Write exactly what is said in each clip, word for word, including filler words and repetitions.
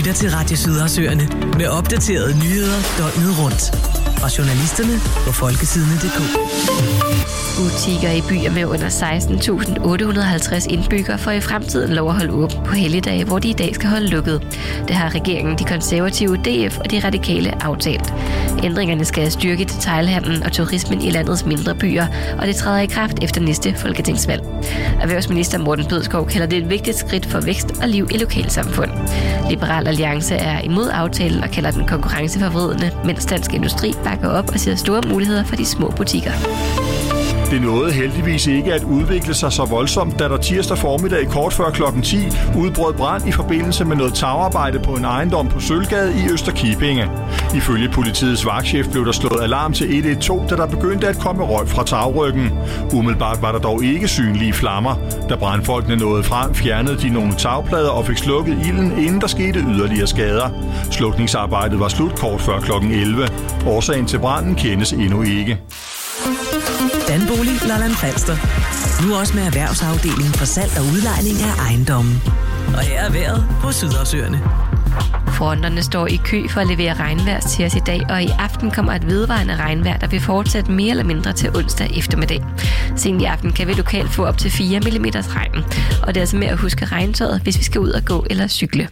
lytter til Radio Sydersøerne med opdaterede nyheder døgnet rundt. Fra journalisterne på folkesidene punktum d k. Butikker i byer med under seksten tusind otte hundrede og halvtreds indbyggere får i fremtiden lov at holde åbent på helligdage, hvor de i dag skal holde lukket. Det har regeringen, de konservative, D F og de radikale aftalt. Ændringerne skal styrke detailhandlen og turismen i landets mindre byer, og det træder i kraft efter næste folketingsvalg. Erhvervsminister Morten Bødskov kalder det et vigtigt skridt for vækst og liv i lokalsamfund. Liberal Alliance er imod aftalen og kalder den konkurrenceforvridende, mens Dansk Industri bakker op og ser store muligheder for de små butikker. Det nåede heldigvis ikke at udvikle sig så voldsomt, da der tirsdag formiddag kort før klokken ti udbrød brand i forbindelse med noget tagarbejde på en ejendom på Sølvgade i Østerkibinge. Ifølge politiets vagtchef blev der slået alarm til et et to, da der begyndte at komme røg fra tagryggen. Umiddelbart var der dog ikke synlige flammer. Da brandfolkene nåede frem, fjernede de nogle tagplader og fik slukket ilden, inden der skete yderligere skader. Slukningsarbejdet var slut kort før klokken elleve. Årsagen til branden kendes endnu ikke. Danbolig Lolland Falster. Nu også med erhvervsafdelingen for salg og udlejning af ejendommen. Og her er vejret på Sydersøerne. Fronterne står i kø for at levere regnvejr til os i dag, og i aften kommer et vedvarende regnvejr, der vil fortsætte mere eller mindre til onsdag eftermiddag. Sent i aften kan vi lokalt få op til fire millimeter regn, og det er altså med at huske regntøjet, hvis vi skal ud og gå eller cykle.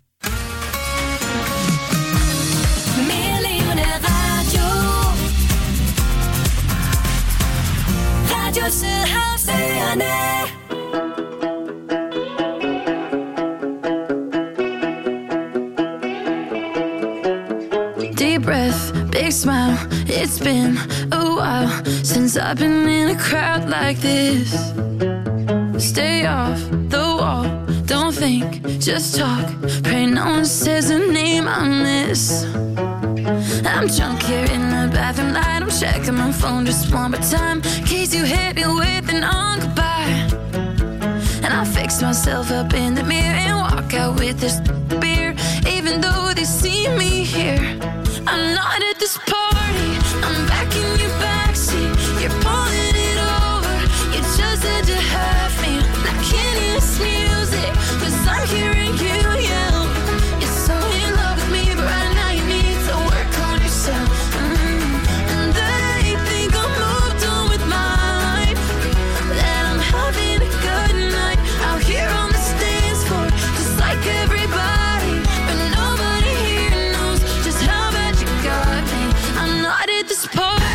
Deep breath, big smile. It's been a while since I've been in a crowd like this. Stay off the wall, don't think, just talk. Pray no one says a name I miss. I'm drunk here in the bathroom light. I'm checking my phone just one more time, in case you hit me with an on goodbye. And I fix myself up in the mirror and walk out with this beer. Even though they see me here, I'm not at this party. I'm back in your backseat. You're pulling it over. You just had to have me. I can't hear this music, 'cause I'm hearing you yell. You're so in love with me, but right now you need to work on yourself. Mm. And they think I'm moved on with my life, that I'm having a good night out here on the dance floor, just like everybody. But nobody here knows just how bad you got me. I'm not at this party.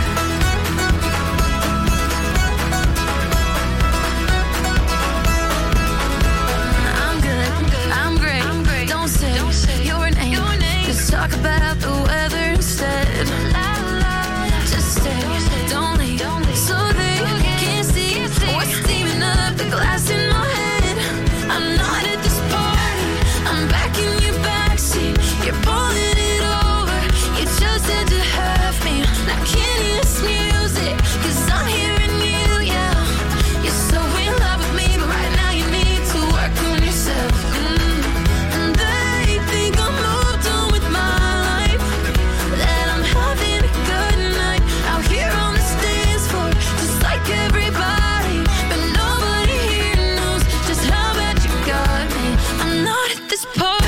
I'm good, I'm great. Don't say your name. Just talk about the weather instead. Just stay, don't leave, so they can't see what's steaming up the glass in my head. I'm not at this party. I'm back in your backseat. You're pulling it over. You just had to have me. I can't hear this music, 'cause I'm hearing you yell. You're so in love with me, but right now you need to work on yourself. Mm. And they think I'm moved on with my life, that I'm having a good night out here on the dance floor, just like everybody. But nobody here knows just how bad you got me. I'm not at this party.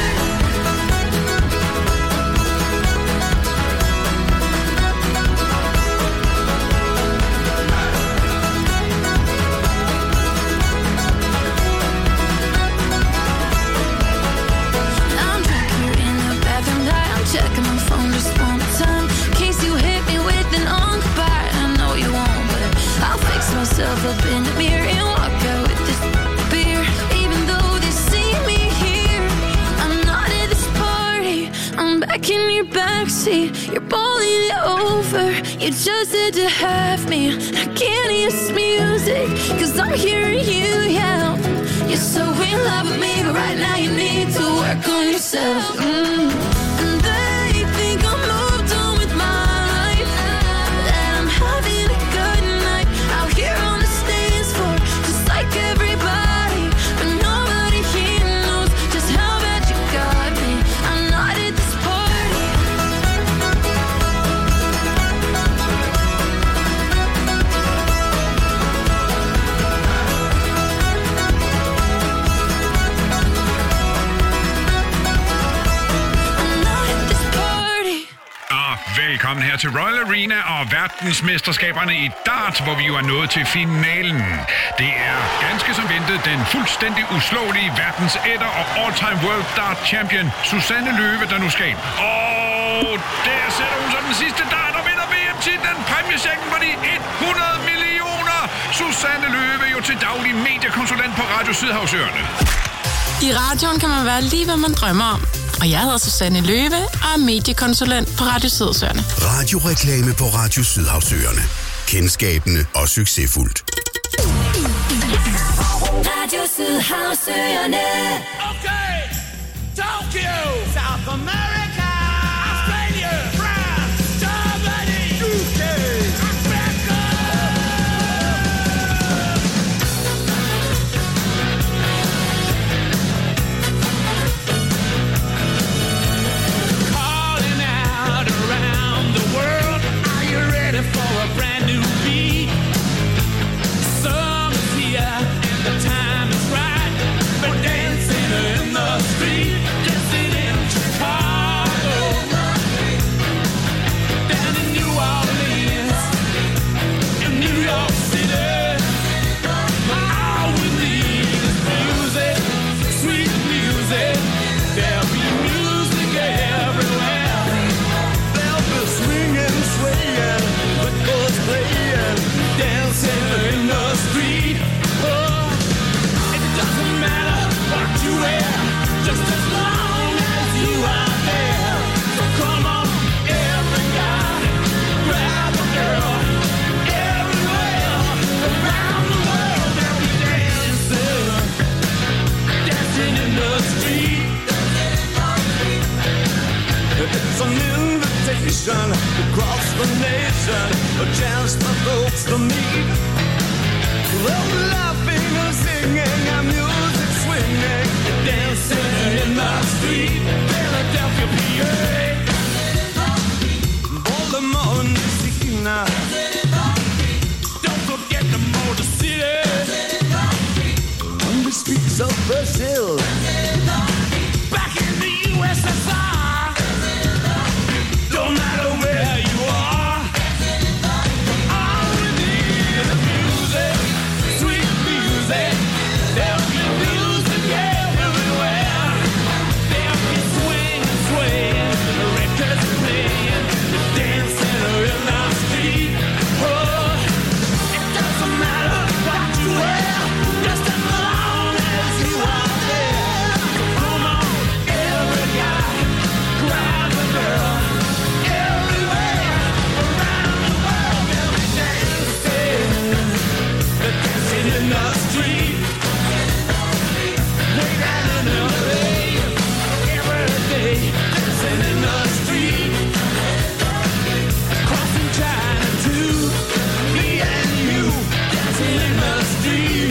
I'm drunk here in the bathroom light. I'm checking my phone just one more time, in case you hit me with an on goodbye. I know you won't, but I'll fix myself up in the mirror and walk out with this beer. Even though they see me here, I'm not at this party. I'm back in your backseat. You're pulling it over. You just had to have me. I can't hear this music, 'cause I'm hearing you yell. You're so in love with me, but right now you need to work on yourself. Mm. And they think I'm moved on with my life, that I'm having a good night out here on the dance floor, just like everybody. But nobody here knows just how bad you got me. I'm not at this party. velkommen her til Royal Arena og verdensmesterskaberne i dart, hvor vi jo er nået til finalen. Det er ganske som ventet den fuldstændig uslåelige verdens etter og all-time world dart champion, Susanne Løve, der nu skal ind. Og der sætter hun så den sidste dart og vinder V M-titlen. Præmiechecken på de hundrede millioner. Susanne Løve jo til daglig mediekonsulent på Radio Sydhavsøerne. I radioen kan man være lige, hvad man drømmer om. Og jeg hedder Susanne Løve og er mediekonsulent på Radio Sydhavsøerne. Radioreklame på Radio Sydhavsøerne. Kendskabende og succesfuldt. Radio Sydhavsøerne. Okay, Tokyo, South America, Australia, France, Germany, U K, America. Calling out around the world, are you ready for a brand new beat? Summer's here and the time is right. We're dancing in the street, dancing in Chicago, down in New Orleans, in New York City. All we need is music, sweet music. There'll be music everywhere. There'll be swinging, swaying, but goes playing, dancing in the street. Oh, it doesn't matter what you wear, just as long as you are there. So come on, every guy, grab a girl, everywhere, around the world they'll be dancing, dancing in the street. It's an invitation across the nation, a chance for folks to meet. Well, laughing and singing and music swinging, dancing in the street, Philadelphia, P A, Baltimore, Messina. Don't forget the Motor City, on the streets of Brazil, back in the U S S R. Don't matter where you are, all we need is music, sweet music. There'll be music everywhere. There'll be swing and swaying, the records playing, dancing in the street. Oh, it doesn't matter what you wear, just as long as you are there. So come on, every guy, grab a girl. Everywhere, around the world, they'll be dancing, they're dancing in the street. Way down in L A, every day, dancing in the street. Crossing China too, me and you, dancing in the street.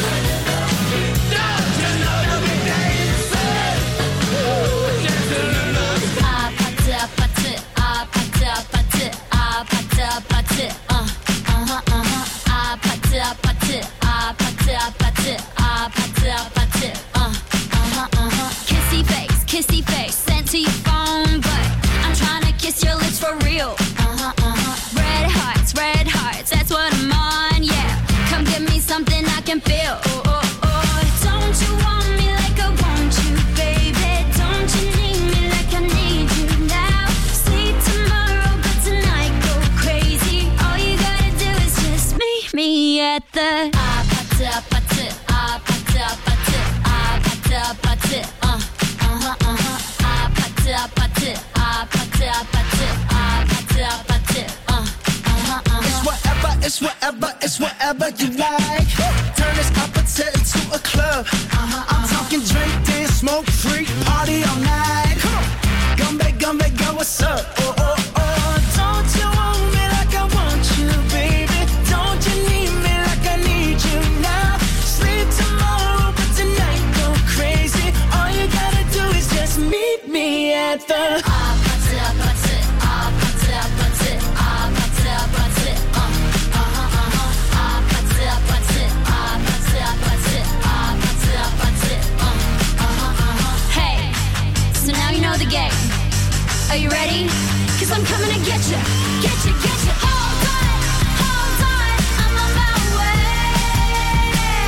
Don't you know they'll be dancing, dancing in the street. Ah, party, party, ah, party, party, ah, party, party, uh, uh-huh, uh-huh. Ah, party, party, ah, party, party, ah, party, party, uh, uh-huh, uh-huh. Kissy face, kissy face, sent to your phone, but I'm trying to kiss your lips for real. Uh-huh, uh-huh. Red hearts, red hearts, that's what I'm on, yeah. Come give me something I can feel. Oh, oh, oh. Don't you want me like I want you, baby? Don't you need me like I need you now? Sleep tomorrow, but tonight go crazy. All you gotta do is just meet me at the ah, party, party, ah, party, party, ah, party, party, uh, uh-huh, uh-huh. Ah, party, party, ah, party, party, ah, party, party, uh, uh-huh, uh-huh. It's whatever, it's whatever, it's whatever you like. Turn this appetite into a club. Uh-huh, I'm talking drink, dance, smoke, freak, party all night. Come on, Gumbe, Gumbe, go, what's up? Oh, oh, oh. Don't you want me like I want you, baby? Don't you need me like I need you now? Sleep tomorrow, but tonight go crazy. All you gotta do is just meet me at the ah, party, party, ah, party, party, ah, party, party, uh, uh-huh, uh-huh. Ah, party, party, ah, party, party, ah, party, party, uh, uh-huh, uh-huh. Hey, so now you know the game. Are you ready? 'cause I'm coming to get you, get you, get you. Hold on, hold on, I'm on my way.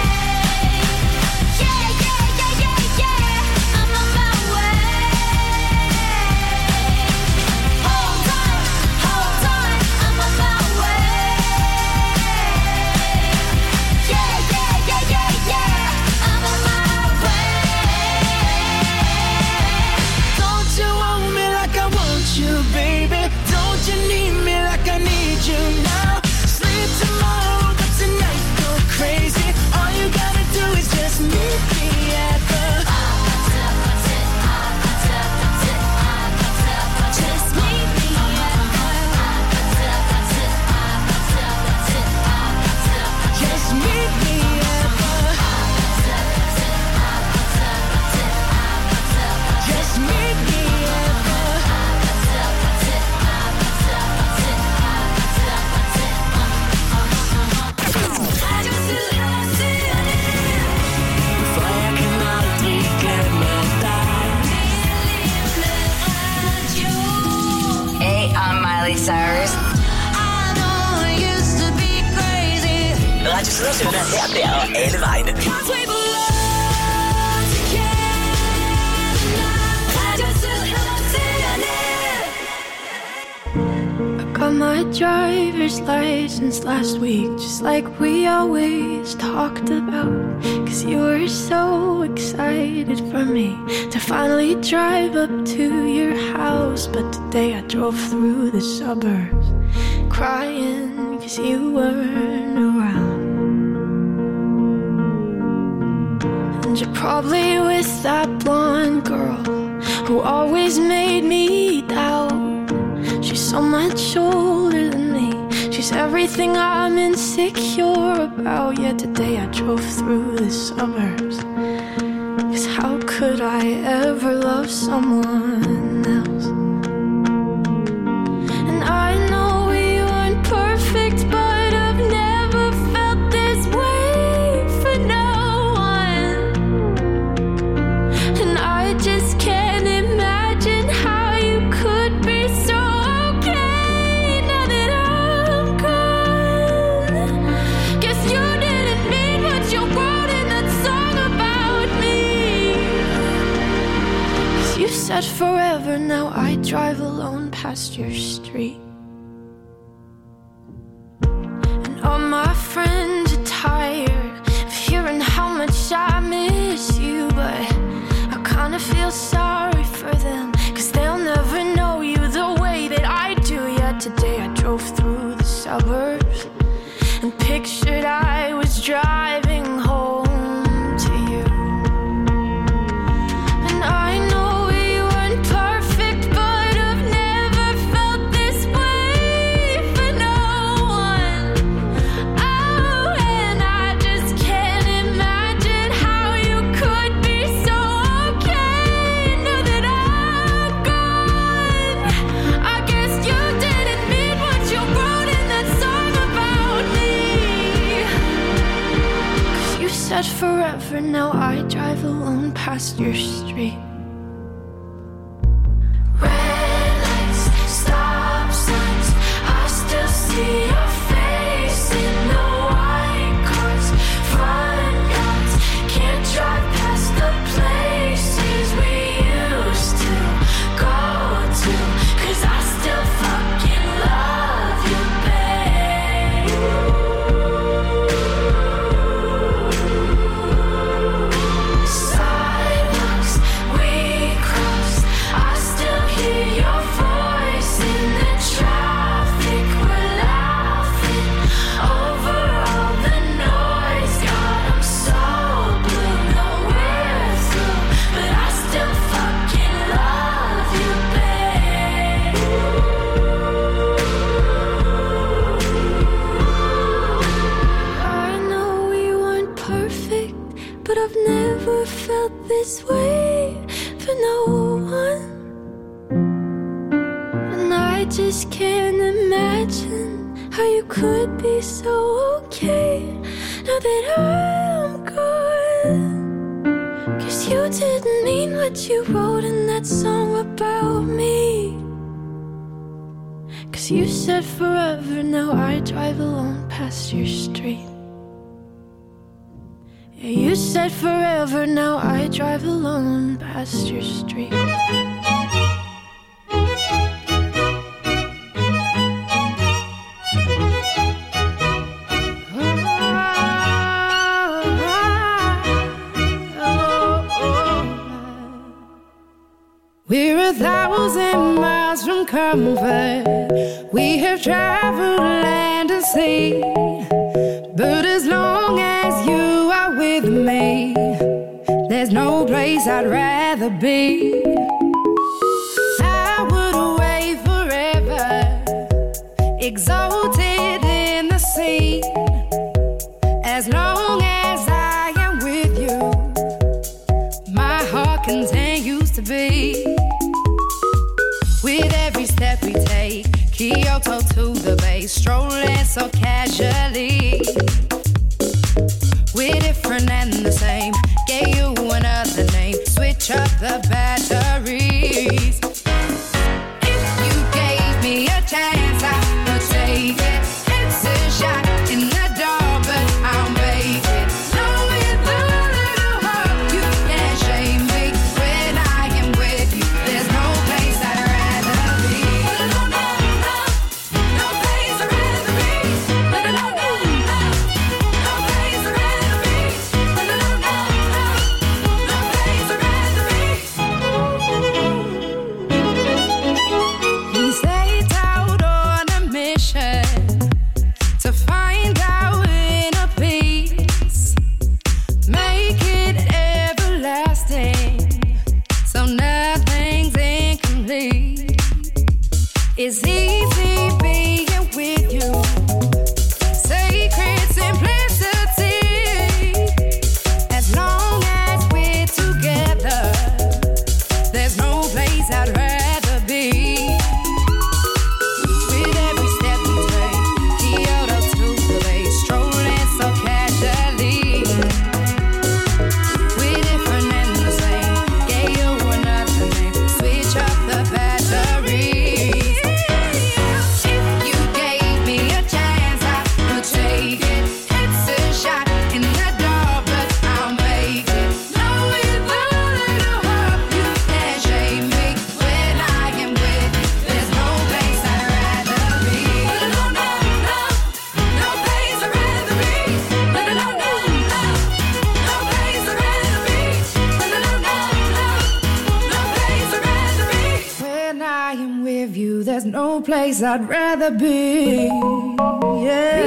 Yeah, yeah, yeah, yeah, yeah, I'm on my way. Hold on, hold on, I'm on my way. Yeah, yeah, yeah, yeah, yeah, I'm on my way. Don't you want me like I want you, baby? Don't you need me like I need you now? Sleep tomorrow, but tonight go crazy. All you gotta do is just meet me at the Just meet me at Just meet me at the Just meet me at the For jeg kan aldrig glemme dig. Hey, I'm Miley Cyrus. Radio Sydersøerne her, der og alle vegne. Got my driver's license last week, just like we always talked about. Cause you were so excited for me to finally drive up to your house. But today I drove through the suburbs crying cause you weren't around. And you're probably with that blonde girl who always made me doubt. She's so much older than me. She's everything I'm insecure about. Yet today I drove through the suburbs. Cause how could I ever love someone else? And I know we weren't perfect, but I've never felt this way for no one. And I just can't imagine how you could be so said forever, now I drive alone past your street. And all my friends are tired of hearing how much I miss you. But I kinda feel sorry for them, cause they'll never know you the way that I do. Yet today I drove through the suburbs and pictured I was driving home to you. And I know said forever, now I drive alone past your street. Red lights, stop signs, I still see your face in the white cars. Front yards, can't drive past the places we used to go to. Cause I still fucking love you, babe. This way for no one. And I just can't imagine how you could be so okay now that I'm gone. Cause you didn't mean what you wrote in that song about me. 'Cause you said forever, now I drive alone past your street. Yeah, you said forever, now I drive alone past your street. We're a thousand miles from comfort. We have traveled land and sea. But as long as you are with me, there's no place I'd rather be. I would away forever, exalted in the sea. As long as I am with you, my heart continues to beat. With every step we take, Kyoto to the bay, strolling so casually. We're different and the same, gave you another name, switch up the batteries. If you gave me a chance, I would take it. It's a shot in the dark, but I'll make it. Knowing the little heart, you can't shame me. When I am with you, there's no place I'd rather be. No, no, no, no place I'd rather be. No, no, no, no, no place I'd rather be. No, no, no, no, no place I'd rather be. We set out on a mission to find our inner peace, make it everlasting, so nothing's incomplete. It's easy being with you, sacred simplicity. As long as we're together, there's no place I'd rather be. With every step we take, Kyoto to the bay, strolling so casually. We're different and the same, gave you another name, switch up the batteries. If you gave me a chance, I would take it. It's a shot in the dark, but I'll make it. Knowing the little heart, you can't shame me. When I am with you, there's no place I'd rather be. No, no, no, no place I'd rather be. No, no, no, no, no place I'd rather be. No, no, no, no, no place I'd rather be. When I am with you, there's no place I'd rather be. Yeah.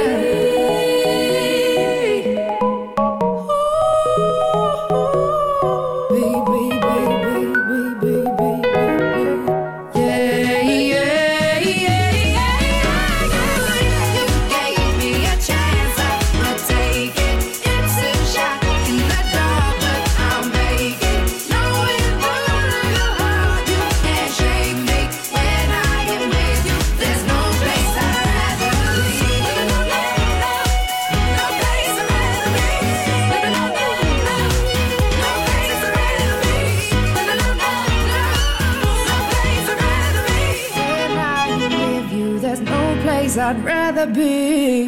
I'd rather be.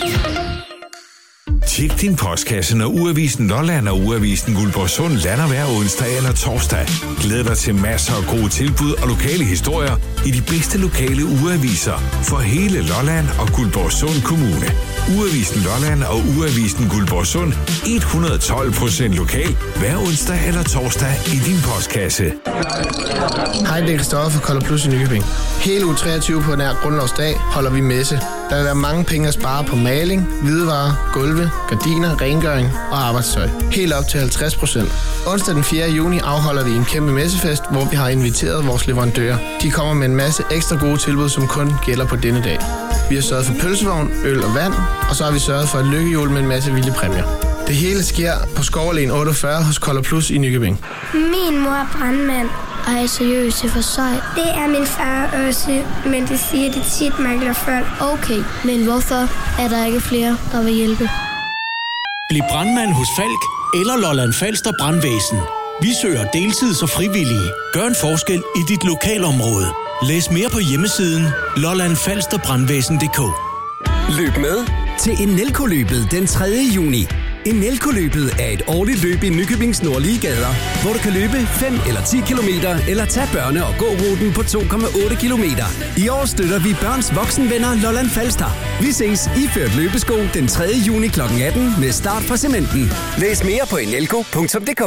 Tjek din postkasse, når Ugeavisen Lolland og Ugeavisen Guldborgsund lander hver onsdag eller torsdag. Glæd dig til masser af gode tilbud og lokale historier i de bedste lokale ugeaviser for hele Lolland og Guldborgsund Kommune. Ugeavisen Lolland og Ugeavisen Guldborgsund et hundrede og tolv procent lokal hver onsdag eller torsdag i din postkasse. Hej, det er Christoffer fra Color Plus i Nykøbing. Hele uge treogtyve på nær Grundlovsdag holder vi messe. Der vil være mange penge at spare på maling, hvidevarer, gulve, gardiner, rengøring og arbejdstøj. Helt op til halvtreds procent. Onsdag den fjerde juni afholder vi en kæmpe messefest, hvor vi har inviteret vores leverandører. De kommer med en masse ekstra gode tilbud, som kun gælder på denne dag. Vi har sørget for pølsevogn, øl og vand, og så har vi sørget for et lykkehjul med en masse vilde præmier. Det hele sker på Skoverlen otteogfyrre hos Color Plus i Nykøbing. Min mor er brandmand. Ej, seriøst, det er for sejt. Det er min far også, men det siger, det tit mangler folk. Okay, men hvorfor er der ikke flere, der vil hjælpe? Bliv brandmand hos Falk eller Lolland Falster Brandvæsen. Vi søger deltids- og frivillige. Gør en forskel i dit lokalområde. Læs mere på hjemmesiden lolland falster brandvæsen punktum d k. Løb med til Enelco-løbet den tredje juni. Enelco-løbet er et årligt løb i Nykøbings nordlige gader, hvor du kan løbe fem eller ti kilometer eller tage børne- og gåruten på to komma otte kilometer. I år støtter vi børns voksenvenner Lolland Falster. Vi ses iført løbesko den tredje juni klokken atten med start fra Cementen. Læs mere på enelco punktum d k.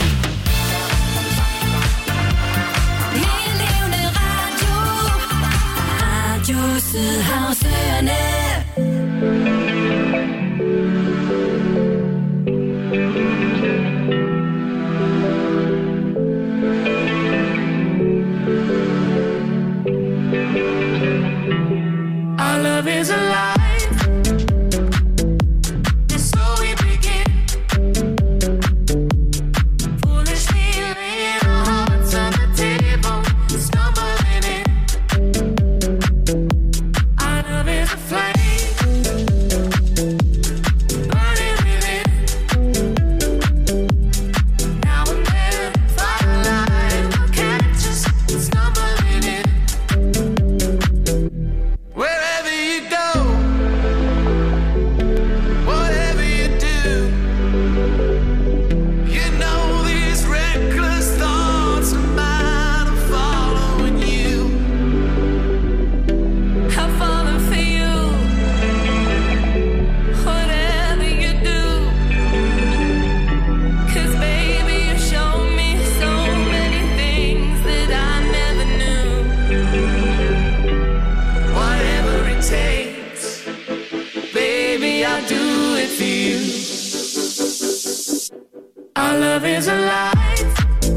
Sydhavsøerne. Our love is alive. And so we begin. Foolishly laying our hearts on the table, stumbling in. Our love is a flame, burning within. Now and then, firelight will catch us, stumbling in. Wherever you go, whatever you do, you know these reckless thoughts of mine are following you. I've fallen for you. Whatever you do, 'cause baby you show me so many things that I never knew. Whatever it takes, baby, I'll do it for you. Our love is alive,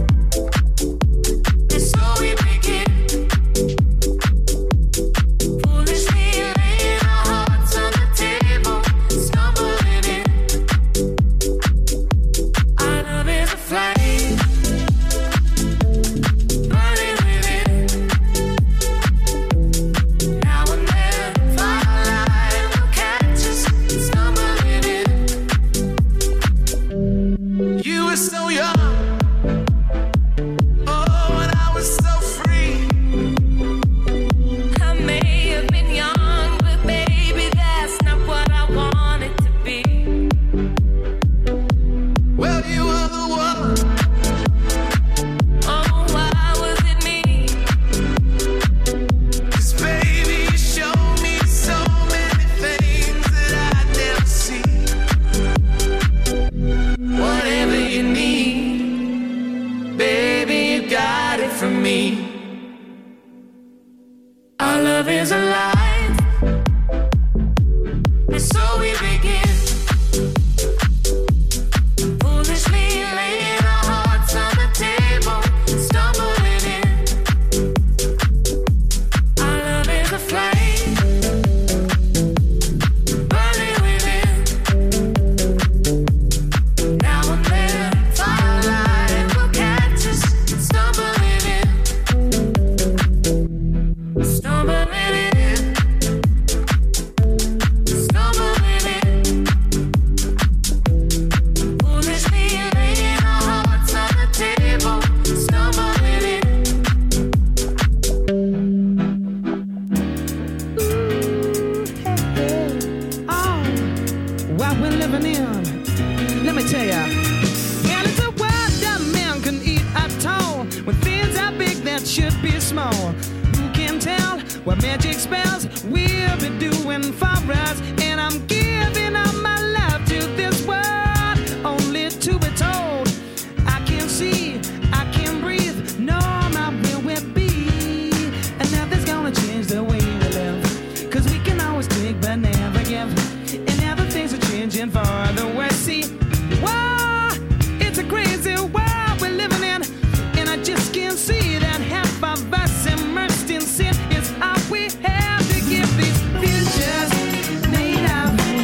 and so we begin. Foolishly laying our hearts on the table, stumbling in. Our love is a flame, burning within. Now and then, firelight will catch us, stumbling in. You were so young, oh, and I was so free. I may have been young, but baby that's not what I wanted to be. Well, you were the one. Oh, why was it me? 'Cause baby, you showed me so many things that I'd never see. Whatever you need, baby, you got it from me. Our love is alive, and so we begin. Foolishly laying our hearts on the table, stumbling in. Our love is a flame, burning within. Now and then, firelight will catch us, stumbling in. Stumbling in. Stumbling in. Foolishly laying our hearts on the table, stumbling in. Oh, what we're living in. Let me tell ya. And it's a world that man can eat at all. When things are big that should be small. Who can tell what magic spells we'll be doing for us? And I'm giving all my love to this world, only to be told I can't see, I can't breathe, no, my will will be. And nothing's gonna change the way we live, 'cause we can always take but never give. And now the things are changing for the worse. See, whoa, it's a crazy world we're living in. And I just can't see that half of us immersed in sin is all we have to give these futures made of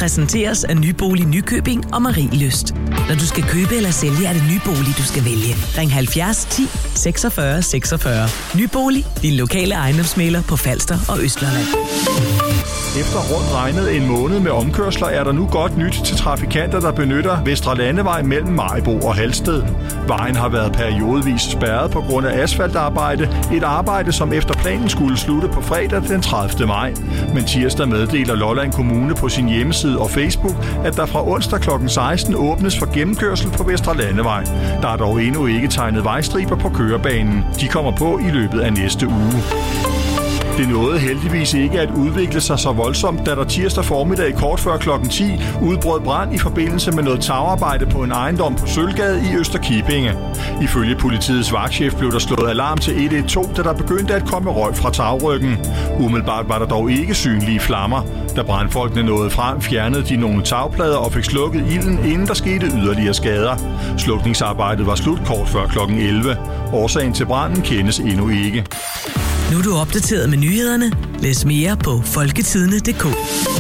præsenteres af Nybolig Nykøbing og Marielyst. Når du skal købe eller sælge, er det Nybolig, du skal vælge. Ring halvfjerds ti seksogfyrre seksogfyrre. Nybolig, din lokale ejendomsmægler på Falster og Østlandet. Efter rundt regnet en måned med omkørsler er der nu godt nyt til trafikanter, der benytter Vestre Landevej mellem Maribo og Halsted. Vejen har været periodevis spærret på grund af asfaltarbejde. Et arbejde, som efter planen skulle slutte på fredag den tredivte maj. Men tirsdag meddeler Lolland Kommune på sin hjemmeside og Facebook, at der fra onsdag klokken seksten åbnes for gennemkørsel på Vestre Landevej. Der er dog endnu ikke tegnet vejstriber på kørebanen. De kommer på i løbet af næste uge. Det nåede heldigvis ikke at udvikle sig så voldsomt, da der tirsdag formiddag kort før klokken ti udbrød brand i forbindelse med noget tagarbejde på en ejendom på Sølvgade i Østerkibinge. Ifølge politiets vagtchef blev der slået alarm til et et to, da der begyndte at komme røg fra tagryggen. Umiddelbart var der dog ikke synlige flammer. Da brandfolkene nåede frem, fjernede de nogle tagplader og fik slukket ilden, inden der skete yderligere skader. Slukningsarbejdet var slut kort før klokken elleve. Årsagen til branden kendes endnu ikke. Nu er du opdateret med nyhederne. Læs mere på folketidende punktum d k.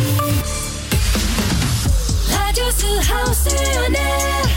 Radio Sydhavsøerne.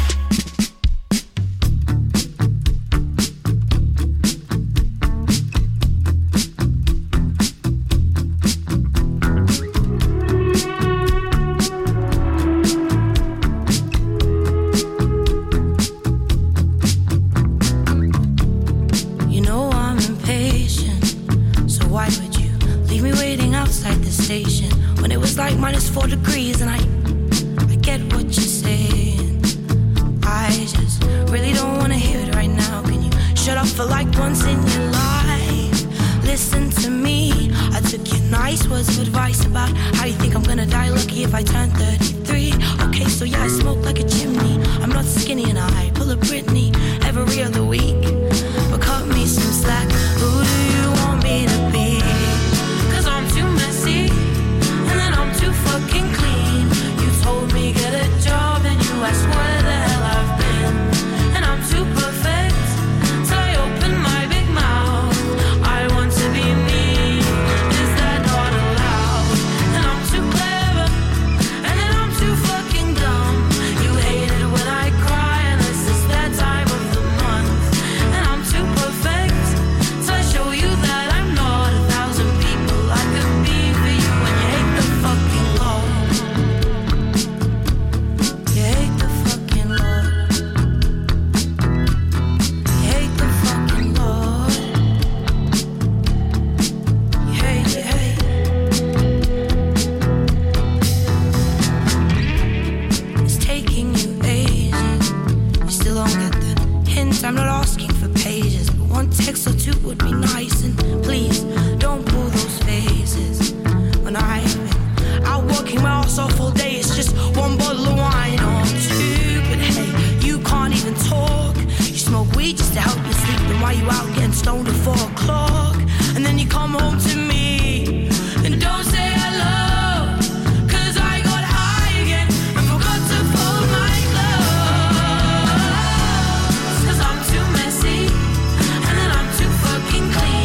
Minus four degrees and I I get what you're saying. I just really don't want to hear it right now. Can you shut up for like once in your life? Listen to me. I took your nice words of advice about how you think I'm gonna die lucky if I turn thirty-three. Okay, so yeah, I smoke like a chimney. I'm not skinny and I pull a Britney every other week. But cut me some slack. Who do you want me to be? Cause I'm too messy. Fucking clean. You told me get a job and you asked where the hell I've been. And I'm too perfect, so I open my big mouth. I want to be me. Is that not allowed? And I'm too clever, and then I'm too fucking dumb. You hate it when I cry, and this is that time of the month. And I'm too perfect, so I show you that I'm not a thousand people I could be for you when you hate the fucking I'm not asking for pages, but one text or two would be nice. And please, don't pull those faces. When I've been out working my ass off all day, it's just one bottle of wine or two. But hey, you can't even talk. You smoke weed just to help you sleep. Then why you out getting stoned at four o'clock? And then you come home to me and don't say hello. Cause I got high again and forgot to fold my clothes. Cause I'm too messy and then I'm too fucking clean.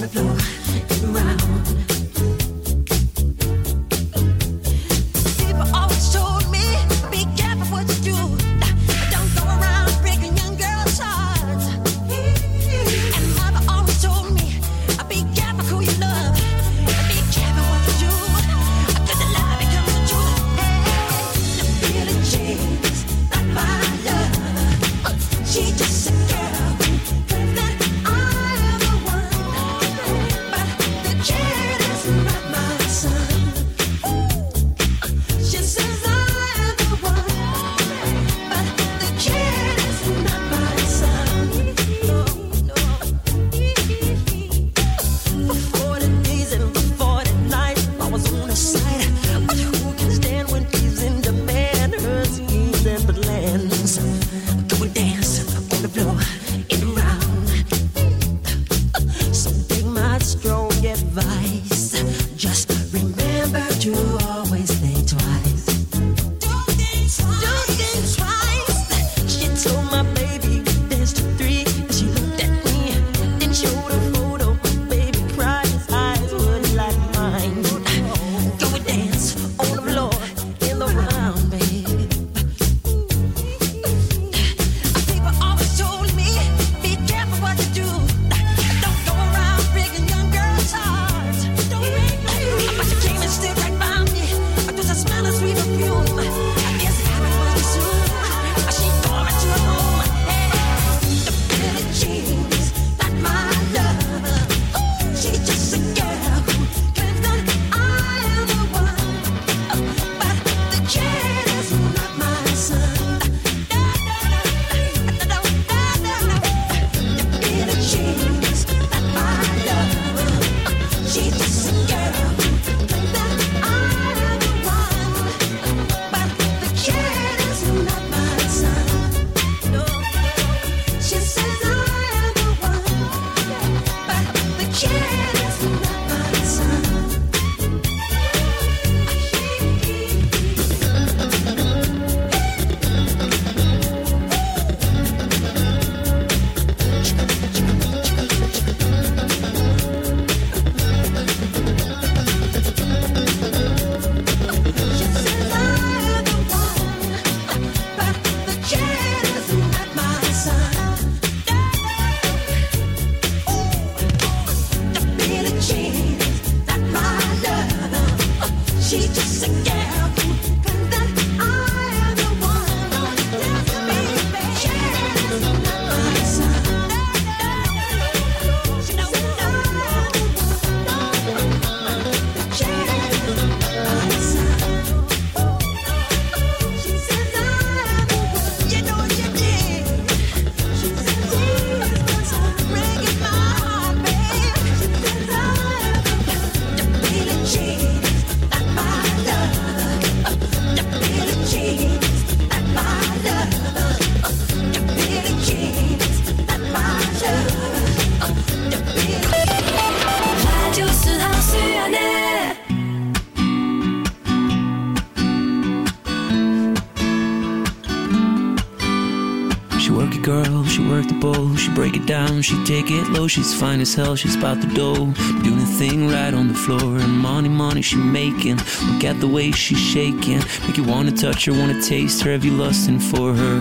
girl, she work the bowl, she break it down, she take it low, she's fine as hell, she's about the dough, doing a thing right on the floor, and money, money she making, look at the way she's shaking, make you wanna touch her, wanna taste her, have you lusting for her,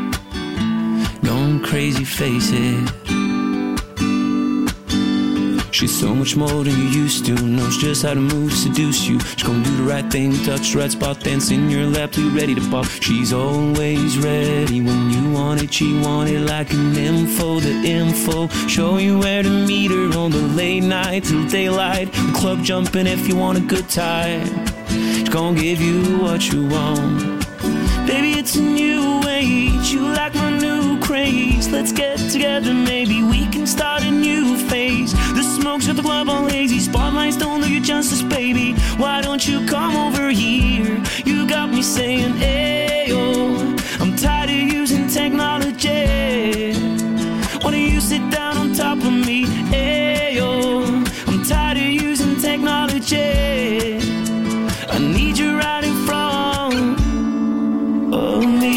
going crazy, face it. She's so much more than you used to, knows just how to move to seduce you. She's gonna do the right thing, touch the right spot, dance in your lap till you're ready to pop. She's always ready when you want it, she want it like an info, the info. Show you where to meet her on the late night till daylight. The club jumping if you want a good time. She's gonna give you what you want. Baby, it's a new age, you like my new craze. Let's get together, maybe we can start a new phase. The smokes at the club all hazy, spotlights don't do you justice, baby. Why don't you come over here? You got me saying, ayo, I'm tired of using technology. Why don't you sit down on top of me? Ayo, I'm tired of using technology. I need you right in front of me.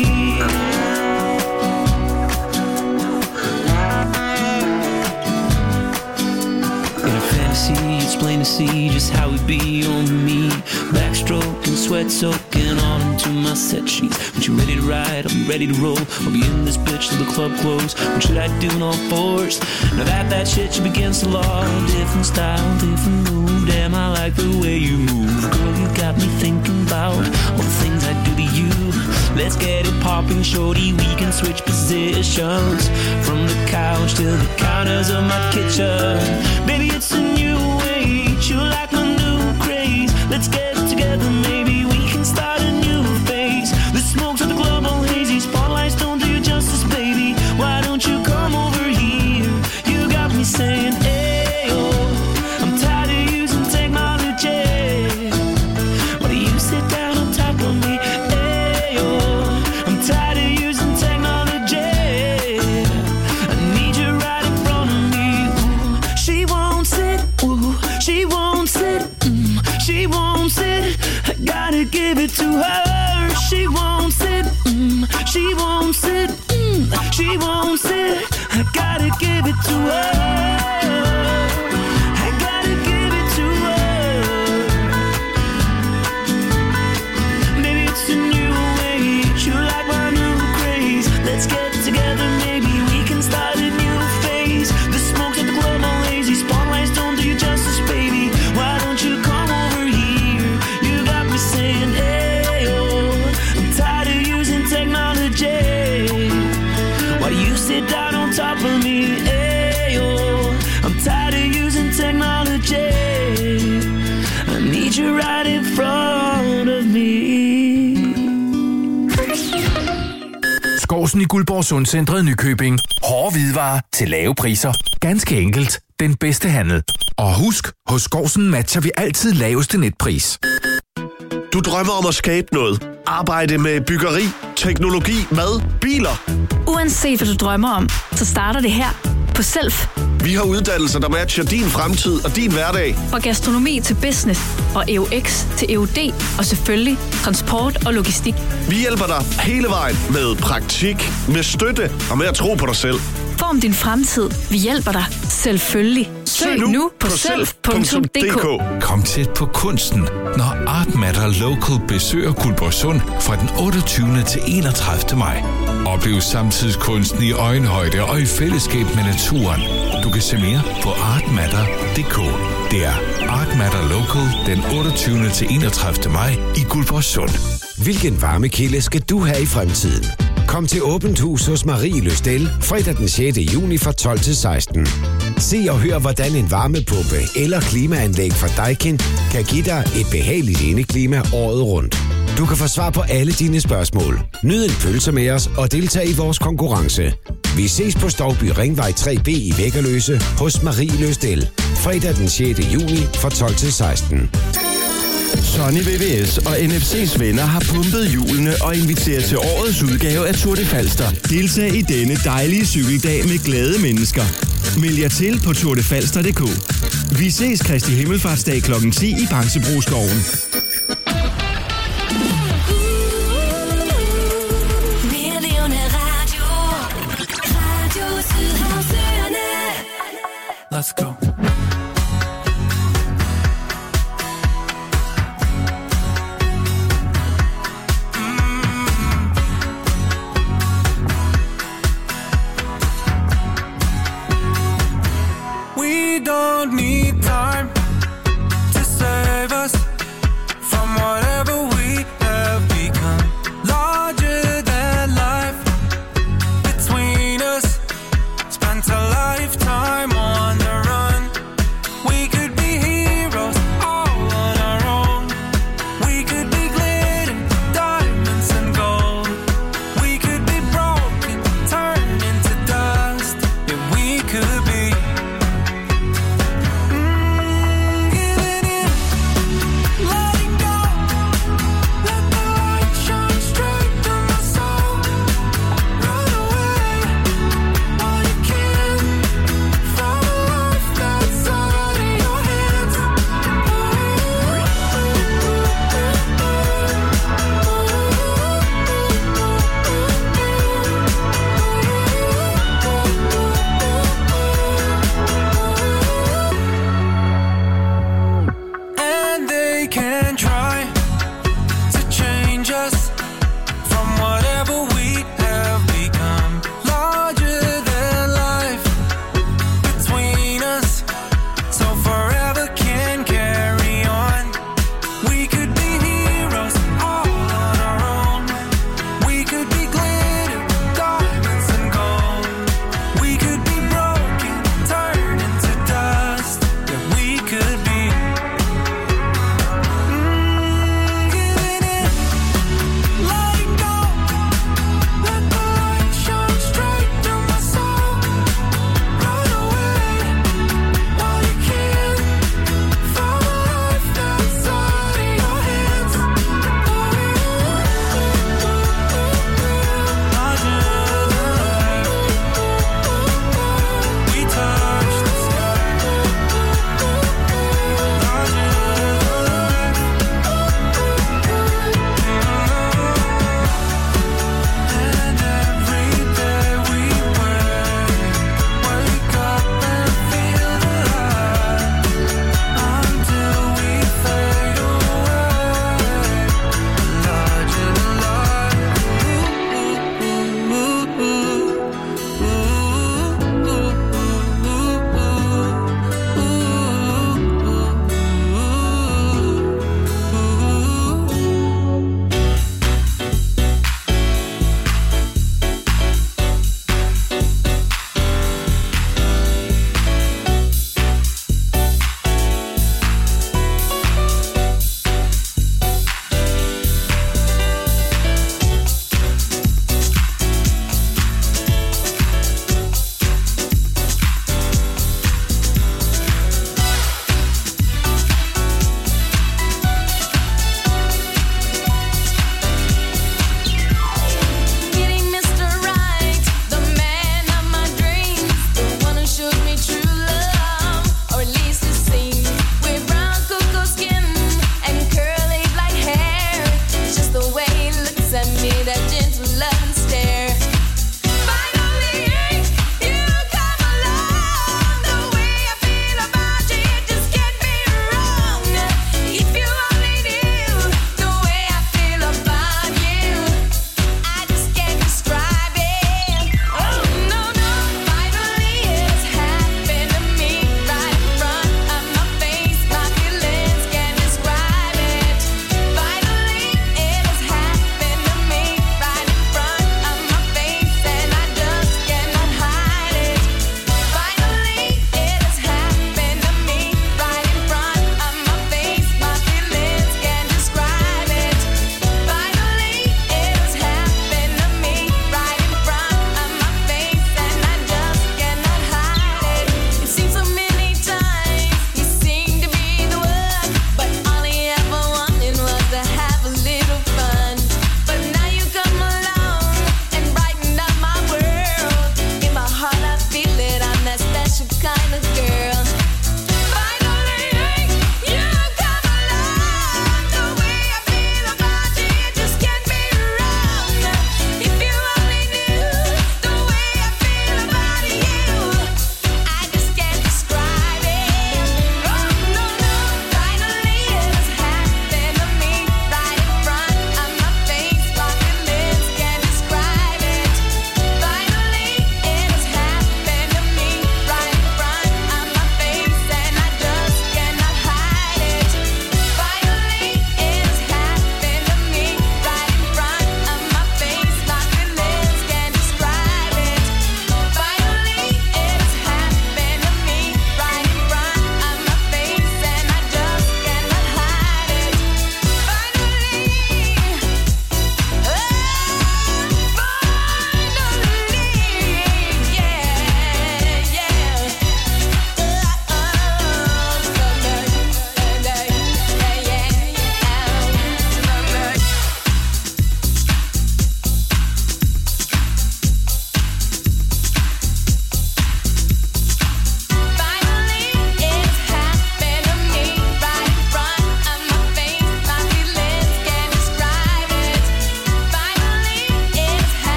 In a see, it's plain to see just how it be on me. Backstroke and sweat soaking all into my set sheets. When you ready to ride, I'll be ready to roll. I'll be in this bitch till the club close. What should I do in all fours? Now that that shit should be against the law. Different style, different move. Damn, I like the way you move. Girl, you got me thinking about all the things I do to you. Let's get it popping, shorty. We can switch positions from the couch to the counters of my kitchen. Baby, it's a new age. You like my new craze. Let's get it together, maybe we can start a new phase. The smokes at the club all hazy. Spotlights don't do you justice, baby. Why don't you come over here? You got me saying, hey, oh, I'm tired of using technology. Why do you sit down on top of me? Hey, oh, I'm tired of using technology. I need you right in front of me. Ooh, she won't sit, ooh, she won't sit, mm, she won't sit. I gotta give it to her. She won't sit, mm, she won't sit, mm, she won't sit. I gotta give it to her. I gotta give it to her. Maybe it's a new age. You like my new craze. Let's get together, maybe we can start a new phase. The smoke's at the club all lazy. Spotlights don't do you justice, baby. Why don't you come over here? You got me saying, hey, oh, I'm tired of using technology. Why do you sit down on top of me? Hey, oh, I'm tired of using technology. I need you right in front of me. Skovsen i Guldborg Sundcentret Nykøbing. Hårde hvidevarer til lave priser. Ganske enkelt. Den bedste handel. Og husk, hos Skovsen matcher vi altid laveste netpris. Du drømmer om at skabe noget. Arbejde med byggeri, teknologi, mad, biler. Uanset hvad du drømmer om, så starter det her på Self. Vi har uddannelser, der matcher din fremtid og din hverdag. Fra gastronomi til business og E U X til E U D og selvfølgelig transport og logistik. Vi hjælper dig hele vejen med praktik, med støtte og med at tro på dig selv. Form din fremtid. Vi hjælper dig. Selvfølgelig. Søg nu, nu på self punktum d k. Kom tæt på kunsten, når Art Matter Local besøger Guldborgsund fra den otteogtyvende til enogtredivte maj. Oplev samtidskunsten i øjenhøjde og i fællesskab med naturen. Du kan se mere på artmatter punktum d k. Det er Art Matter Local den otteogtyvende til enogtredivte maj i Guldborgsund. Hvilken varmekilde skal du have i fremtiden? Kom til Åbent Hus hos Marie Løstel fredag den sjette juni fra tolv til seksten. Se og hør, hvordan en varmepumpe eller klimaanlæg fra Daikin kan give dig et behageligt indeklima året rundt. Du kan få svar på alle dine spørgsmål. Nyd en pølse med os og deltag i vores konkurrence. Vi ses på Stouby Ringvej tre B i Væggerløse hos Marie Løstel fredag den sjette juni fra tolv til seksten. Sonny V V S og N F C's venner har pumpet hjulene og inviteret til årets udgave af Tour de Falster. Deltag i denne dejlige cykeldag med glade mennesker. Meld jer til på tour de falster punktum d k. Vi ses Kristi Himmelfartsdag klokken ti i Bangsebroskoven. Let's go. We don't need time to save us.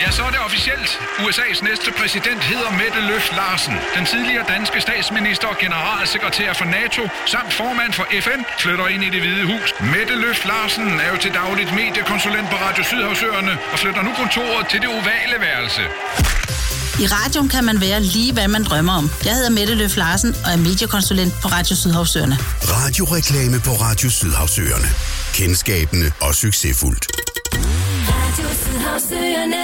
Ja, så er det officielt. U S A's næste præsident hedder Mette Løft Larsen. Den tidligere danske statsminister og generalsekretær for NATO samt formand for F N flytter ind i Det Hvide Hus. Mette Løft Larsen er jo til dagligt mediekonsulent på Radio Sydhavsøerne og flytter nu kontoret til det ovale værelse. I radioen kan man være lige, hvad man drømmer om. Jeg hedder Mette Løf Larsen og er mediekonsulent på Radio Sydhavsøerne. Radioreklame på Radio Sydhavsøerne. Kendskabende og succesfuldt. Radio Sydhavsøerne.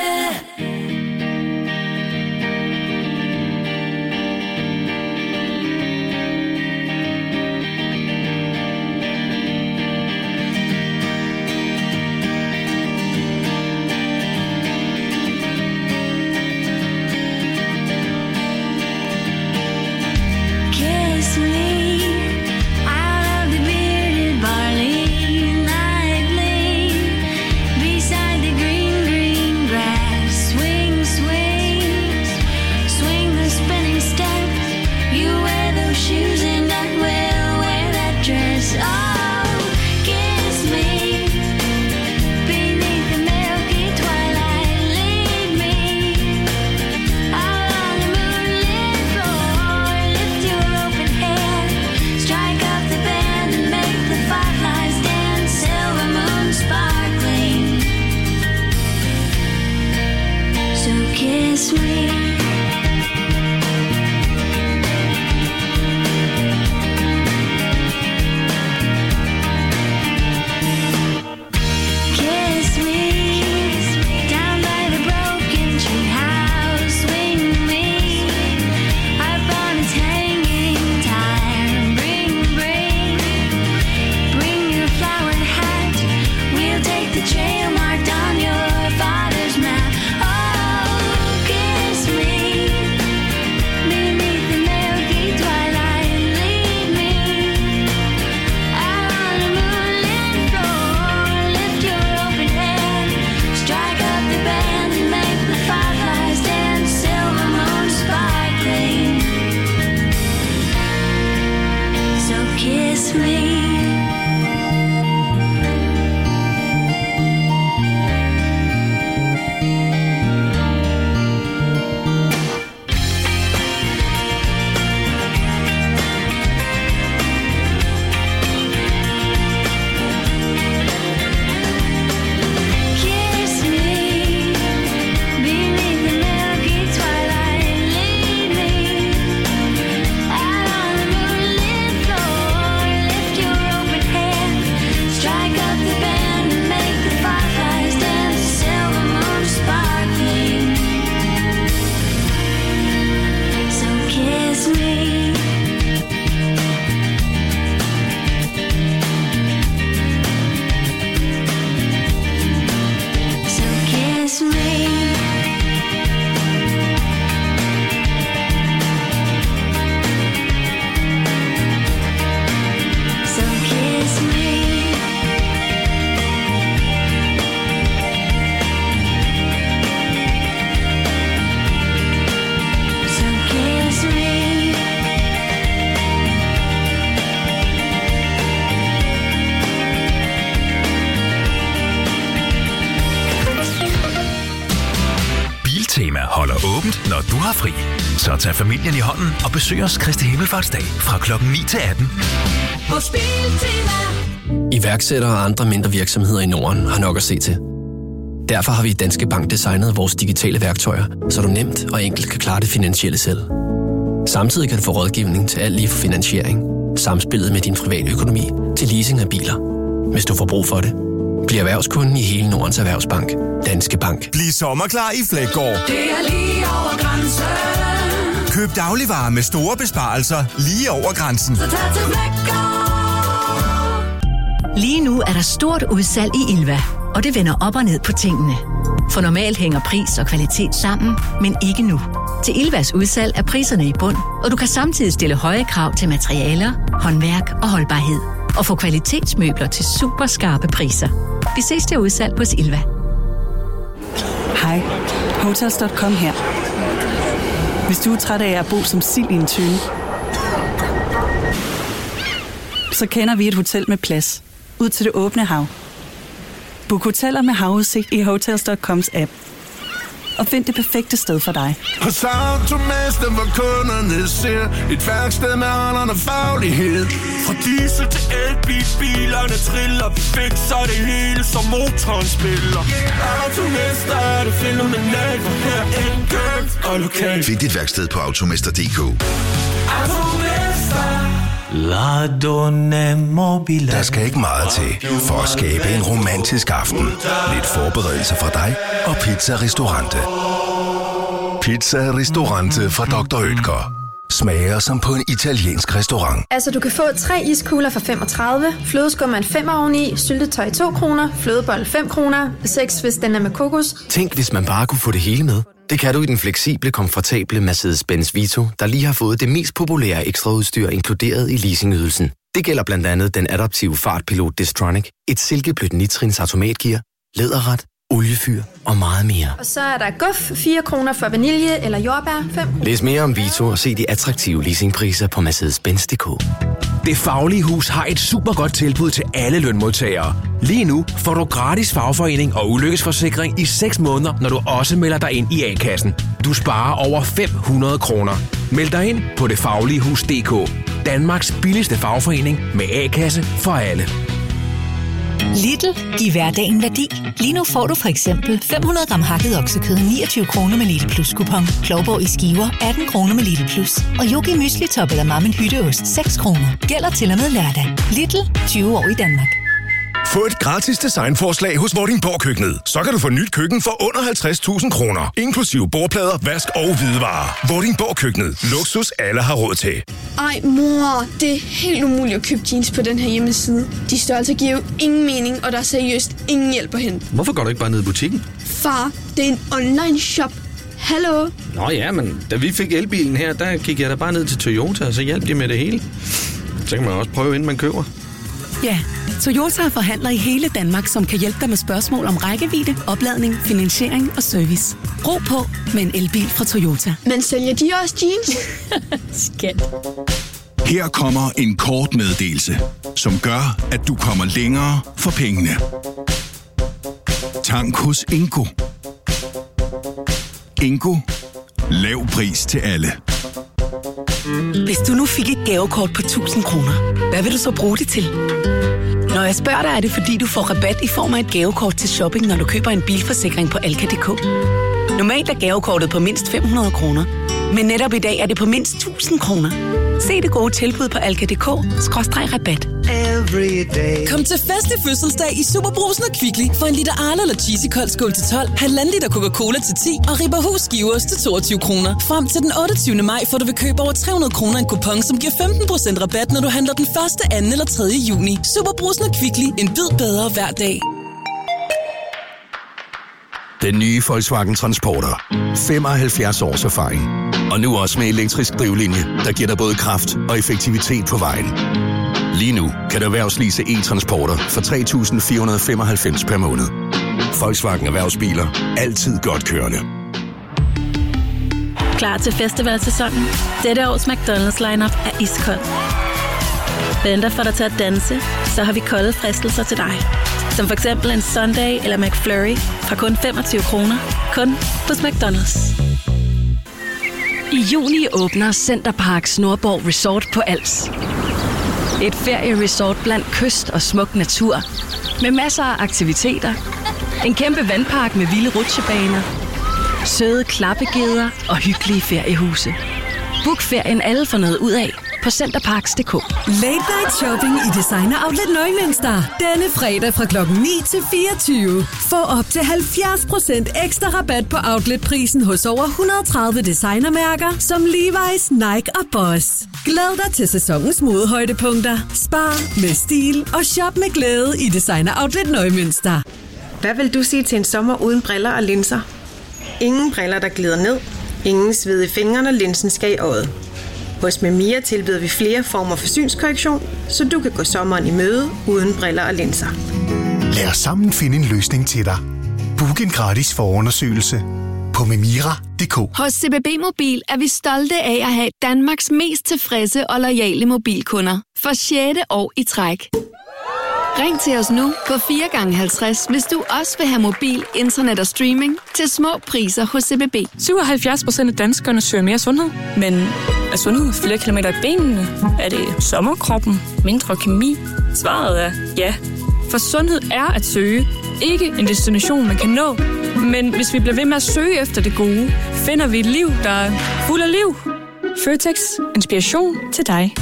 holder åbent, når du har fri. Så tag familien i hånden og besøg os Kristi Himmelfartsdag fra klokken ni til atten. Hos Biltema. Iværksættere og andre mindre virksomheder i Norden har nok at se til. Derfor har vi i Danske Bank designet vores digitale værktøjer, så du nemt og enkelt kan klare det finansielle selv. Samtidig kan du få rådgivning til alt lige fra finansiering, samspillet med din private økonomi til leasing af biler. Hvis du får brug for det, bliv erhvervskunden i hele Nordens Erhvervsbank. Danske Bank. Bliv sommerklar i Fleggaard. Det er lige over grænsen. Køb dagligvarer med store besparelser lige over grænsen. Så tag til Fleggaard. Lige nu er der stort udsalg i Ilva, og det vender op og ned på tingene. For normalt hænger pris og kvalitet sammen, men ikke nu. Til Ilvas udsalg er priserne i bund, og du kan samtidig stille høje krav til materialer, håndværk og holdbarhed. Og få kvalitetsmøbler til super skarpe priser. Vi ses til udsalg hos Ilva. Hej, Hotels punktum com her. Hvis du er træt af at bo som sild i en tønde, så kender vi et hotel med plads ud til det åbne hav. Book hoteller med havudsigt i Hotels punktum coms app. og find det perfekte sted for dig. Hos Automester, hvor kunderne ser et værksted med ånderne faglighed. Fra diesel til elbil, bilerne triller, vi fikser det hele, som motoren spiller. Automester er det fænomenalt, for her enkelt og lokalt. Find dit værksted på automester punktum d k. Der skal ikke meget til for at skabe en romantisk aften. Lidt forberedelse fra dig og Pizza Ristorante. Pizza Ristorante fra doktor Oetker. Smager som på en italiensk restaurant. Altså, du kan få tre iskugler for femogtredive, flødeskummer en femmer oveni, syltetøj to kroner, flødebold fem kroner, seks hvis den er med kokos. Tænk, hvis man bare kunne få det hele med. Det kan du i den fleksible, komfortable Mercedes-Benz Vito, der lige har fået det mest populære ekstraudstyr inkluderet i leasingydelsen. Det gælder blandt andet den adaptive fartpilot Distronic, et silkeblødt nitrins automatgear, læderret, oliefyr og meget mere. Og så er der guf, fire kroner for vanilje eller jordbær, fem. Læs mere om Vito og se de attraktive leasingpriser på Mercedes Benz punktum d k. Det Faglige Hus har et super godt tilbud til alle lønmodtagere. Lige nu får du gratis fagforening og ulykkesforsikring i seks måneder, når du også melder dig ind i A-kassen. Du sparer over fem hundrede kroner. Meld dig ind på det faglige hus punktum d k. Danmarks billigste fagforening med A-kasse for alle. Lidl, giv hverdagen værdi. Lige nu får du for eksempel fem hundrede gram hakket oksekød niogtyve kroner med Lidl Plus kupon. Klovborg i skiver atten kroner med Lidl Plus. Og Yogi Mysli Top eller Mammen Hytteost seks kroner. Gælder til og med lørdag. Lidl, tyve år i Danmark. Få et gratis designforslag hos Vordingborg Køkkenet. Så kan du få nyt køkken for under halvtreds tusind kroner. Inklusive bordplader, vask og hvidevarer. Vordingborg Køkkenet. Luksus alle har råd til. Ej mor, det er helt umuligt at købe jeans på den her hjemmeside. De størrelser giver jo ingen mening, og der er seriøst ingen hjælp at hente. Hvorfor går du ikke bare ned i butikken? Far, det er en online shop. Hallo? Nå ja, men da vi fik elbilen her, der gik jeg da bare ned til Toyota, og så hjalp de med det hele. Så kan man også prøve, inden man køber. Ja, Toyota er forhandler i hele Danmark, som kan hjælpe dig med spørgsmål om rækkevidde, opladning, finansiering og service. Ro på med en elbil fra Toyota. Men sælger de også jeans? Skat. Her kommer en kort meddelelse, som gør, at du kommer længere for pengene. Tank hos Ingo. Ingo. Lav pris til alle. Hvis du nu fik et gavekort på tusind kroner, hvad vil du så bruge det til? Når jeg spørger dig, er det fordi, du får rabat i form af et gavekort til shopping, når du køber en bilforsikring på Alka punktum d k. Normalt er gavekortet på mindst fem hundrede kroner, men netop i dag er det på mindst tusind kroner. Se det gode tilbud på alka punktum d k skråstreg rabat. Kom til fest i fødselsdag i Superbrugsen og Kvickly for en liter Arla eller Cheesy kold skål til tolv, halvanden liter Coca-Cola til ti og Ribberhus skiveost til toogtyve kroner. Frem til den otteogtyvende maj får du ved køb over tre hundrede kroner en kupon, som giver femten procent rabat, når du handler den første, anden eller tredje juni. Superbrugsen og Kvickly. En bid bedre hver dag. Den nye Volkswagen Transporter. femoghalvfjerds års erfaring. Og nu også med elektrisk drivlinje, der giver dig både kraft og effektivitet på vejen. Lige nu kan du erhvervslease e-transporter for tre tusind fire hundrede og femoghalvfems per måned. Volkswagen Erhvervsbiler. Altid godt kørende. Klar til festivalsæsonen? Dette års McDonald's lineup er iskold. Venter for dig til at danse, så har vi kolde fristelser til dig. Som for eksempel en Sunday eller McFlurry fra kun femogtyve kroner. Kun hos McDonald's. I juni åbner Centerparks Nordborg Resort på Als. Et ferieresort blandt kyst og smuk natur. Med masser af aktiviteter. En kæmpe vandpark med vilde rutsjebaner. Søde klappegeder og hyggelige feriehuse. Book ferien alle for noget ud af på centerparks punktum d k. Late night shopping i Designer Outlet Neumünster. Denne fredag fra klokken ni til fireogtyve. Få op til halvfjerds procent ekstra rabat på outletprisen hos over et hundrede og tredive designermærker som Levi's, Nike og Boss. Glæd dig til sæsonens modehøjdepunkter. Spar med stil og shop med glæde i Designer Outlet Neumünster. Hvad vil du sige til en sommer uden briller og linser? Ingen briller, der glider ned. Ingen sved i fingrene, og linsen skal i øjet. Hos Memia tilbyder vi flere former for synskorrektion, så du kan gå sommeren i møde uden briller og linser. Lad os sammen finde en løsning til dig. Book en gratis forundersøgelse på memira punktum d k. Hos C B B Mobil er vi stolte af at have Danmarks mest tilfredse og loyale mobilkunder. For sjette år i træk. Ring til os nu på fire gange halvtreds, hvis du også vil have mobil, internet og streaming til små priser hos C B B. syvoghalvfjerds procent af danskerne søger mere sundhed. Men er sundhed flere kilometer i benene? Er det sommerkroppen? Mindre kemi? Svaret er ja. For sundhed er at søge. Ikke en destination, man kan nå. Men hvis vi bliver ved med at søge efter det gode, finder vi et liv, der er fuld af liv. Føtex. Inspiration til dig.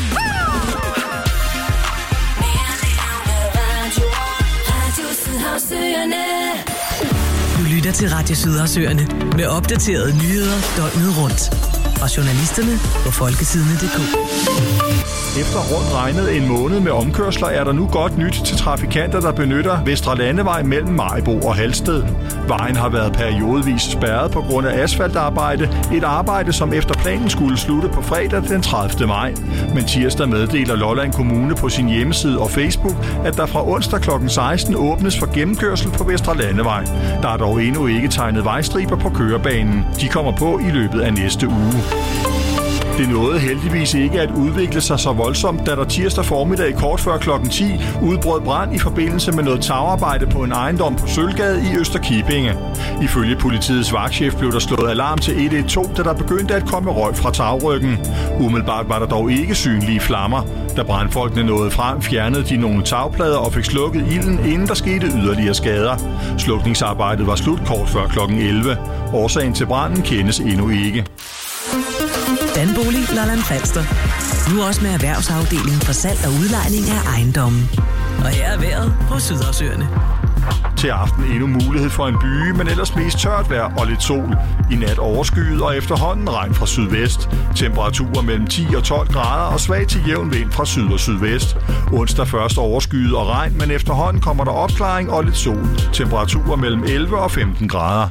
Du lytter til Radio Sydhavsøerne med opdaterede nyheder døgnet rundt. Og journalisterne på folketidene punktum d k. Efter rundt regnet en måned med omkørsler er der nu godt nyt til trafikanter, der benytter Vestre Landevej mellem Maribo og Halsted. Vejen har været periodevis spærret på grund af asfaltarbejde. Et arbejde, som efter planen skulle slutte på fredag den tredivte maj. Men tirsdag meddeler Lolland Kommune på sin hjemmeside og Facebook, at der fra onsdag klokken seksten åbnes for gennemkørsel på Vestre Landevej. Der er dog endnu ikke tegnet vejstriber på kørebanen. De kommer på i løbet af næste uge. Det nåede heldigvis ikke at udvikle sig så voldsomt, da der tirsdag formiddag kort før klokken ti udbrød brand i forbindelse med noget tagarbejde på en ejendom på Sølvgade i Østerkibinge. Ifølge politiets vagtchef blev der slået alarm til et et to, da der begyndte at komme røg fra tagryggen. Umiddelbart var der dog ikke synlige flammer. Da brandfolkene nåede frem, fjernede de nogle tagplader og fik slukket ilden, inden der skete yderligere skader. Slukningsarbejdet var slut kort før klokken elleve. Årsagen til branden kendes endnu ikke. Danbolig Lolland Falster. Nu også med erhvervsafdelingen for salg og udlejning af ejendommen. Og her er vejret på Sydhavsøerne. Til aften endnu mulighed for en byge, men ellers mest tørt vejr og lidt sol. I nat overskyet og efterhånden regn fra sydvest. Temperaturer mellem ti og tolv grader og svag til jævn vind fra syd og sydvest. Onsdag først overskyet og regn, men efterhånden kommer der opklaring og lidt sol. Temperaturer mellem elleve og femten grader.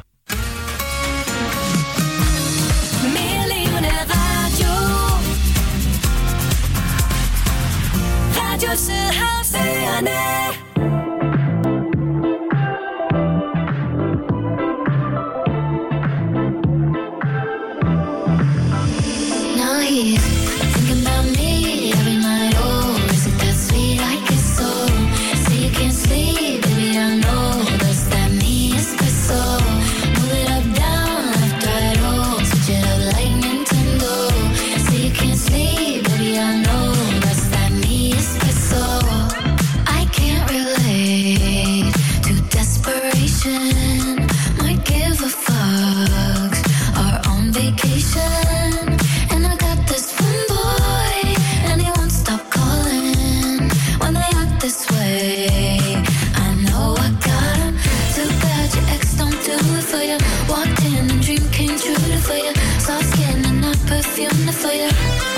Radio Sydhavsøerne. Now he's thinking about me every night. Oh, is it that sweet I get so? Say you can't sleep, baby, I know that's that me espresso. Move it up, down, left, right, oh, switch it up like Nintendo. Say you can't sleep, baby, I know that's that me espresso. I can't relate to desperation. Might give a fuck. Are on vacation. And I got this one boy, and he won't stop calling when they act this way. I know I got him. Too bad your ex don't do it for you. Walked in and dream came true for you. Soft skin and not perfume for you.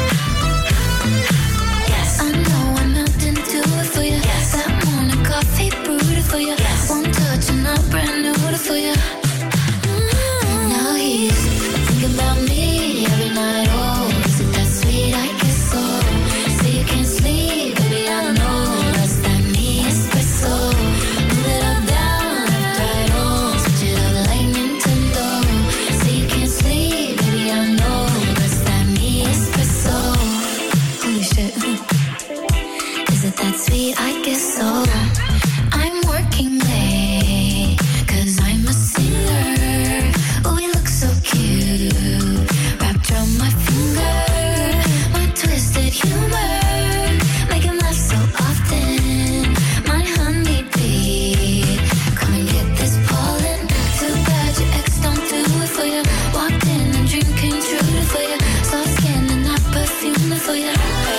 Yes, I know I'm melting to it for you. Yes, that morning coffee brewed it for you. Yes, one touch and I'm brand new for you. Mm, now he's thinking about me every night. Oh, is it that sweet I get so? Say you can't sleep, baby, I know that's that me espresso. Move it up, down, left, right, oh, switch it up like Nintendo. Say you can't sleep, baby, I know that's that me espresso. Holy shit. Is it that sweet? I guess so. I'm working late, cause I'm a singer. Oh, we look so cute, wrapped around my finger. My twisted humor, make him laugh so often. My honeybee, come and get this pollen. Too bad your ex don't do it for you. Walked in and dream came true for you. Soft skin and not perfume for you.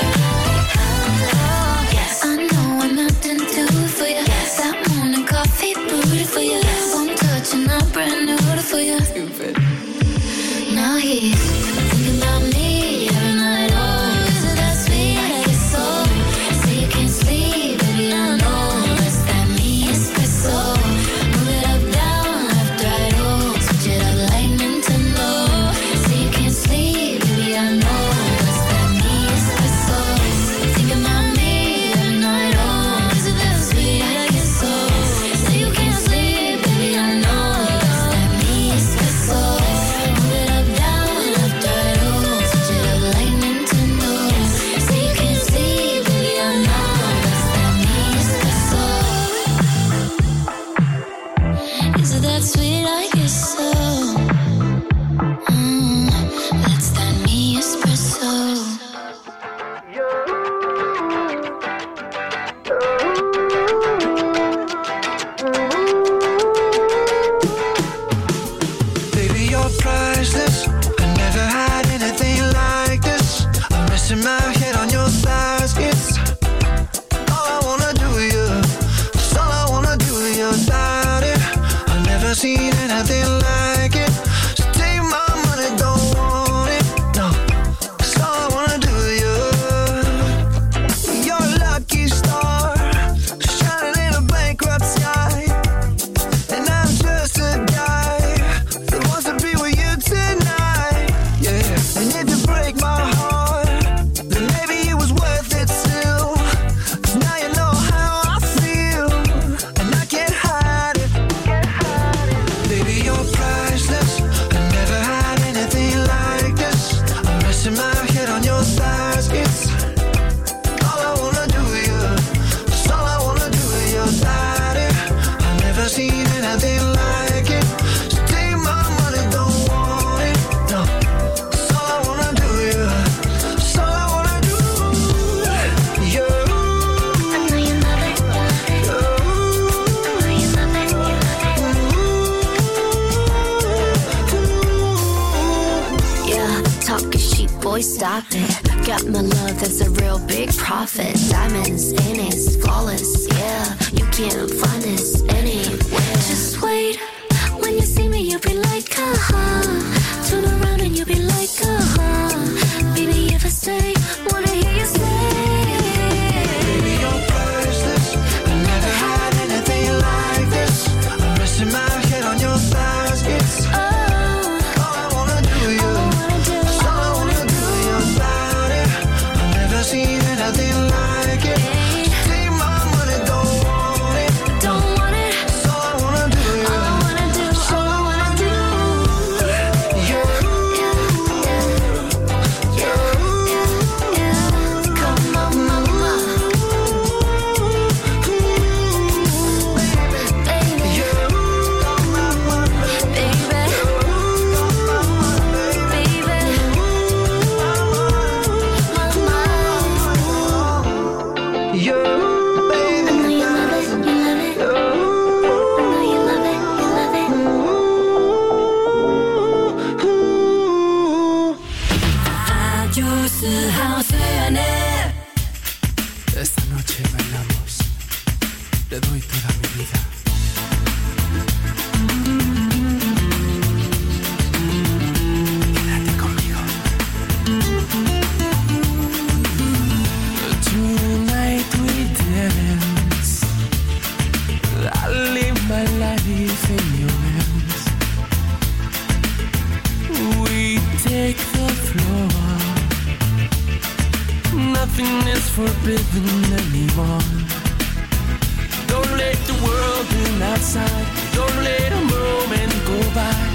Yes, I know I'm melting to it for you. Yes, that morning coffee brewed for you. One touch and I'm brand new for you. Stupid. Now he's thinking about me every night. Oh, is it that sweet? I get so. Say you can't sleep, baby, I know that's that me espresso. Move it up, down, left, right, oh, switch it up like Nintendo. Say you can't sleep, baby, I know that's that me espresso. Thinking about me every night. Oh, is it that sweet? I get so. Say you can't sleep, baby, I know that's that me espresso. Move it up, down, left, right. you're priceless. I never had anything like this. I'm resting my head on your thighs. It's all I wanna do with you. It's all I wanna do with your body. I've never seen anything like it. So take my money, don't want it. No, it's all I wanna do with you. You're a lucky star, shining in a bankrupt sky. And I'm just a guy that wants to be with you tonight. Yeah, and if you break my heart, then maybe it was worth it still. 'Cause now you know how I feel, and I can't hide it. Baby, you're priceless. I never had anything like this. I'm resting my head on your thighs. It's all I wanna do with you. It's all I wanna do with your body. I've never seen anything like it. So take my money, don't want it. No, it's all I wanna do with you. It's all I wanna do. You. I know you love it. You. I know you love it. Yeah, talking sheep, boy, stop it. Got my love, that's a real big profit. Diamonds in it's flawless, yeah. You can't find this anywhere. Just wait, when you see me, you'll be like, uh-huh. Turn around and you'll be like, uh-huh. Baby, if I stay, wanna hear you say. Baby, you're priceless. I never had anything like this. I'm resting my head on your thighs. It's all I wanna do with you. It's all I wanna do with your body. I've never seen anything like it. Take my money, don't want it. Don't want it. It's all I wanna do with you. All I wanna do, It's all I wanna do. You. Come on, mama. Baby. Baby. Baby. You, baby. I know you love it, you love it. I know you love it, you love it. Esta noche bailamos. Te doy toda mi vida. Quédate conmigo. Tonight we dance. I live my life in your hands. We take the floor. Nothing is forbidden anymore. Don't let the world in outside. Don't let a moment go by.